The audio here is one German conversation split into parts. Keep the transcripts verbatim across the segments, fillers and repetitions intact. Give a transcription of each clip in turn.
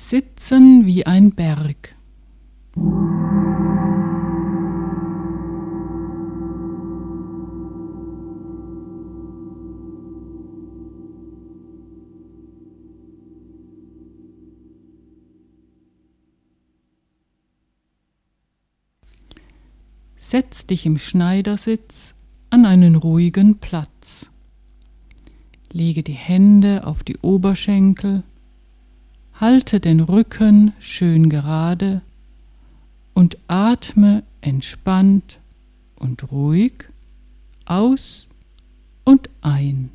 Sitzen wie ein Berg. Setz dich im Schneidersitz an einen ruhigen Platz. Lege die Hände auf die Oberschenkel, halte den Rücken schön gerade und atme entspannt und ruhig aus und ein.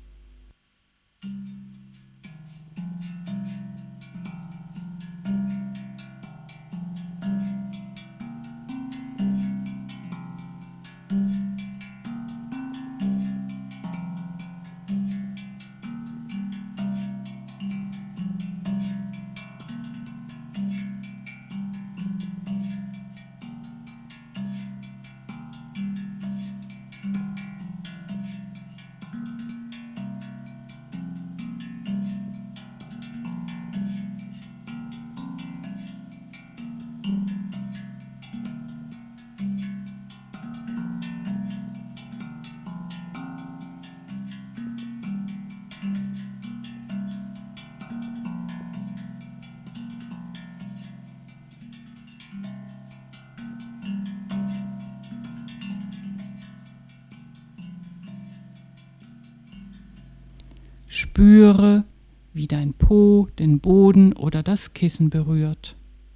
Spüre, wie dein Po den Boden oder das Kissen berührt.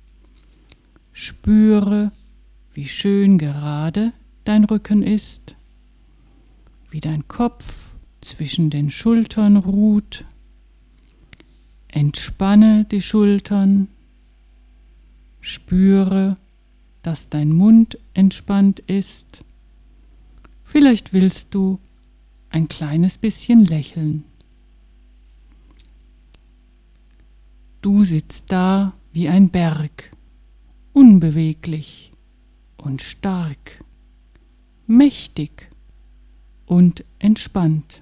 Spüre, wie schön gerade dein Rücken ist, wie dein Kopf zwischen den Schultern ruht. Entspanne die Schultern. Spüre, dass dein Mund entspannt ist. Vielleicht willst du ein kleines bisschen lächeln. Du sitzt da wie ein Berg, unbeweglich und stark, mächtig und entspannt.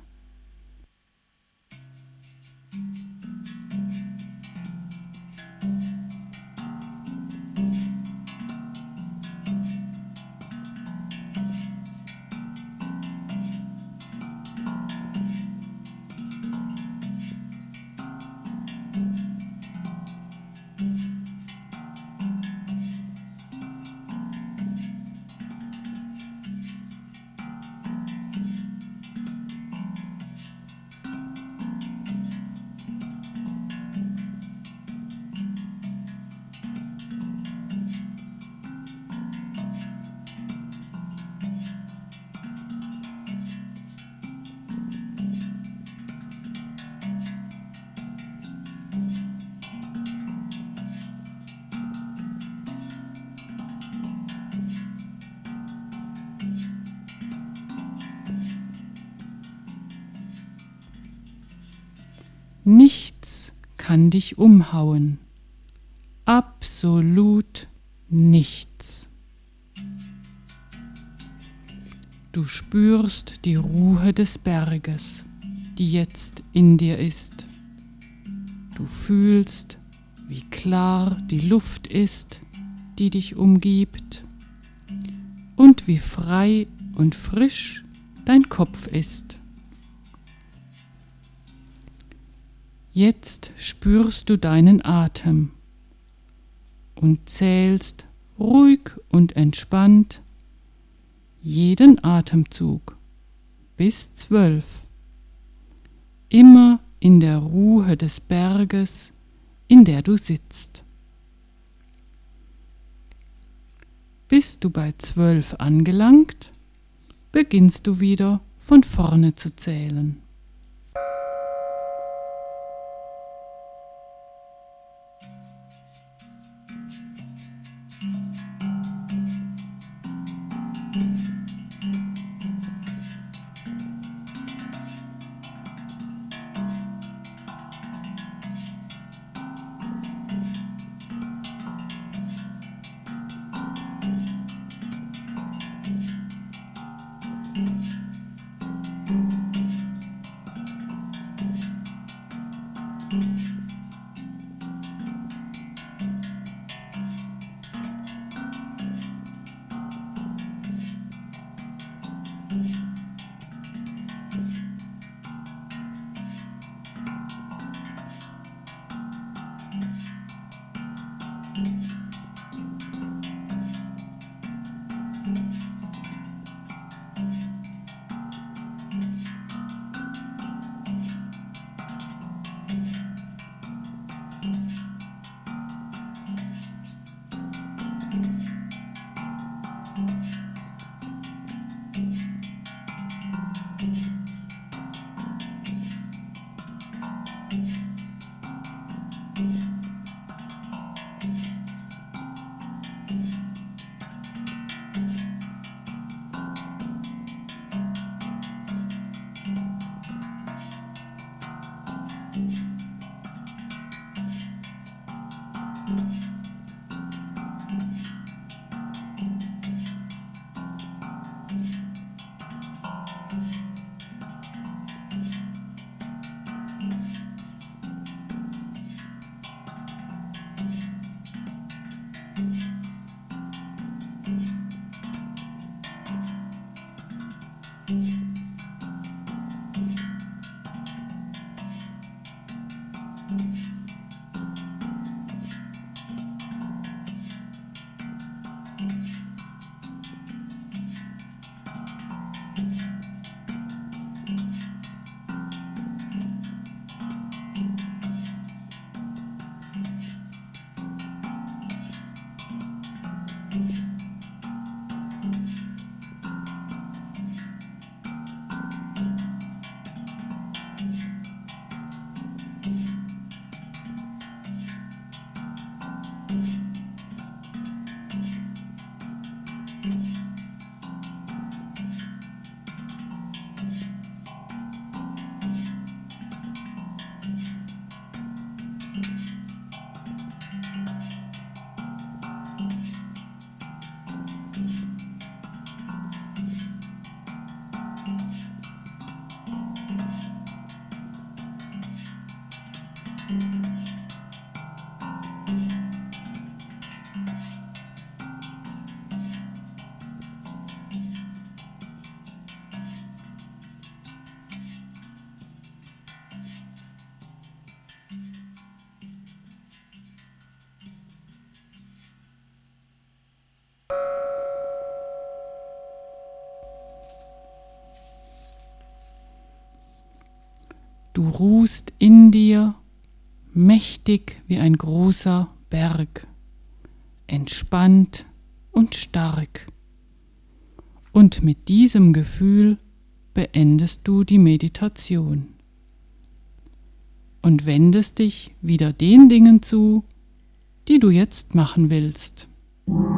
Nichts kann dich umhauen. Absolut nichts. Du spürst die Ruhe des Berges, die jetzt in dir ist. Du fühlst, wie klar die Luft ist, die dich umgibt, und wie frei und frisch dein Kopf ist. Jetzt spürst du deinen Atem und zählst ruhig und entspannt jeden Atemzug bis zwölf, immer in der Ruhe des Berges, in der du sitzt. Bist du bei zwölf angelangt, beginnst du wieder von vorne zu zählen. Du ruhst in dir, mächtig wie ein großer Berg, entspannt und stark. Und mit diesem Gefühl beendest du die Meditation und wendest dich wieder den Dingen zu, die du jetzt machen willst.